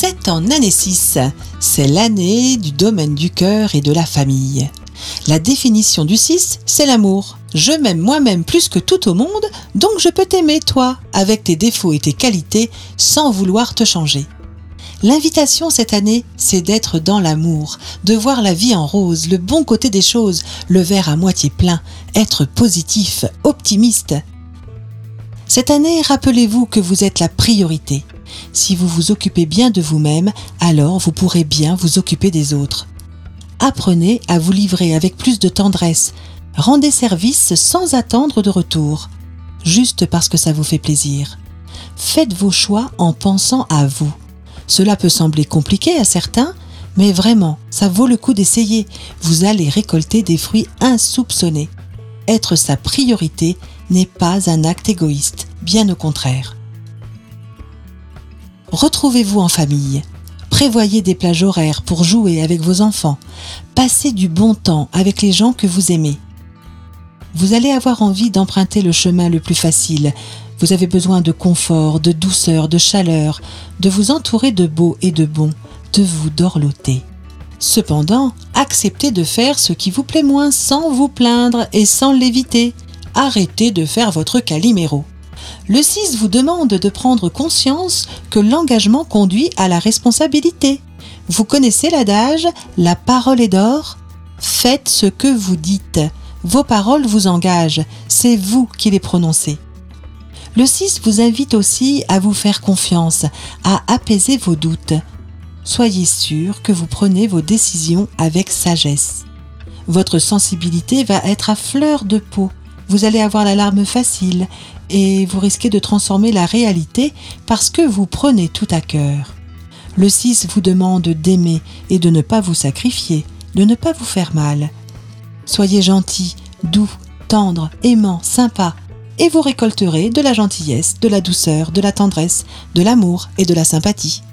Vous êtes en année 6, c'est l'année du domaine du cœur et de la famille. La définition du 6, c'est l'amour. Je m'aime moi-même plus que tout au monde, donc je peux t'aimer toi, avec tes défauts et tes qualités, sans vouloir te changer. L'invitation cette année, c'est d'être dans l'amour, de voir la vie en rose, le bon côté des choses, le verre à moitié plein, être positif, optimiste. Cette année, rappelez-vous que vous êtes la priorité. Si vous vous occupez bien de vous-même, alors vous pourrez bien vous occuper des autres. Apprenez à vous livrer avec plus de tendresse. Rendez service sans attendre de retour, juste parce que ça vous fait plaisir. Faites vos choix en pensant à vous. Cela peut sembler compliqué à certains, mais vraiment, ça vaut le coup d'essayer. Vous allez récolter des fruits insoupçonnés. Être sa priorité n'est pas un acte égoïste, bien au contraire. Retrouvez-vous en famille. Prévoyez des plages horaires pour jouer avec vos enfants. Passez du bon temps avec les gens que vous aimez. Vous allez avoir envie d'emprunter le chemin le plus facile. Vous avez besoin de confort, de douceur, de chaleur, de vous entourer de beau et de bon, de vous dorloter. Cependant, acceptez de faire ce qui vous plaît moins sans vous plaindre et sans l'éviter. Arrêtez de faire votre Calimero. Le 6 vous demande de prendre conscience que l'engagement conduit à la responsabilité. Vous connaissez l'adage « La parole est d'or ». Faites ce que vous dites. Vos paroles vous engagent, c'est vous qui les prononcez. Le 6 vous invite aussi à vous faire confiance, à apaiser vos doutes. Soyez sûr que vous prenez vos décisions avec sagesse. Votre sensibilité va être à fleur de peau. Vous allez avoir la larme facile et vous risquez de transformer la réalité parce que vous prenez tout à cœur. Le 6 vous demande d'aimer et de ne pas vous sacrifier, de ne pas vous faire mal. Soyez gentil, doux, tendre, aimant, sympa, et vous récolterez de la gentillesse, de la douceur, de la tendresse, de l'amour et de la sympathie.